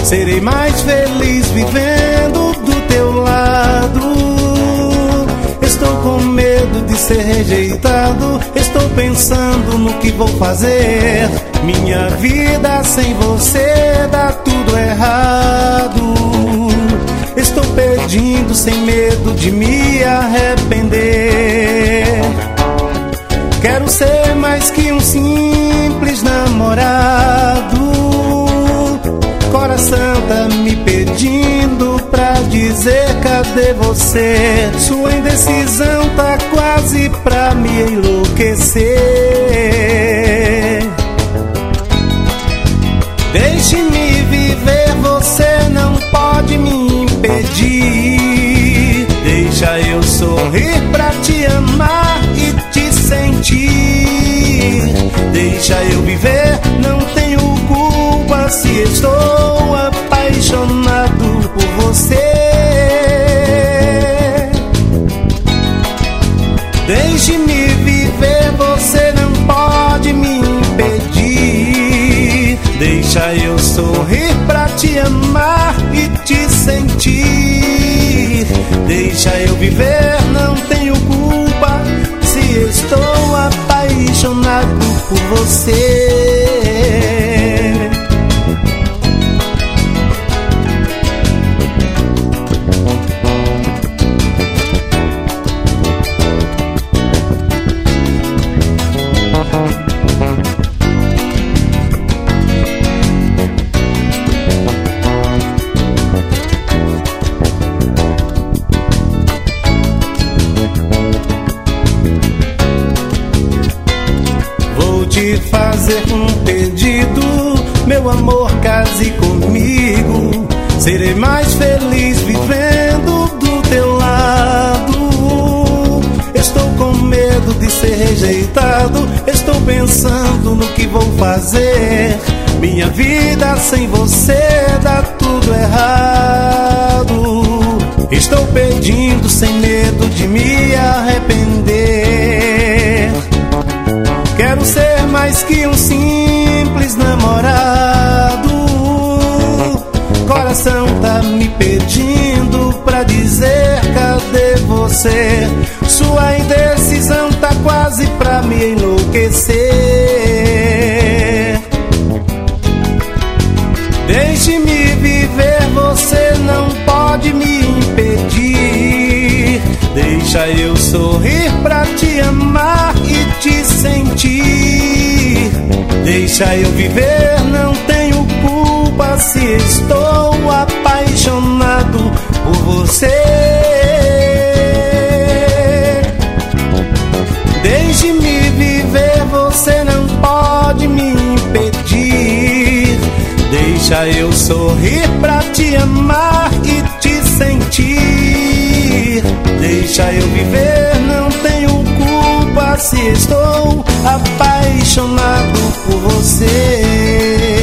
Serei mais feliz vivendo do teu lado. Estou com medo de ser rejeitado. Estou pensando no que vou fazer. Minha vida sem você dá tudo errado. Estou pedindo sem medo de me arrepender. Quero ser mais que um simples namorado. Coração tá me pedindo pra dizer cadê você. Sua indecisão tá quase pra me enlouquecer. Deixe-me viver, você não pode me impedir. Deixa eu sorrir pra te amar e te sentir. Deixa eu viver, não tenho culpa se estou apaixonado por você. Deixe-me viver, você não pode me impedir. Deixa eu sorrir pra te amar e te sentir. Deixa eu viver, não tenho culpa se estou apaixonado por você. Fazer um pedido, meu amor, case comigo. Serei mais feliz vivendo do teu lado. Estou com medo de ser rejeitado. Estou pensando no que vou fazer. Minha vida sem você dá tudo errado. Estou pedindo sem medo de me arrepender. Quero ser mais que um simples namorado. Coração tá me pedindo pra dizer cadê você. Sua indecisão tá quase pra me enlouquecer. Deixe-me viver, você não pode me impedir. Deixa eu sorrir pra te amar e te sentir. Deixa eu viver, não tenho culpa se estou apaixonado por você. Deixe-me viver, você não pode me impedir. Deixa eu sorrir pra te amar e te sentir. Deixa eu viver, não tenho culpa se estou apaixonado por você.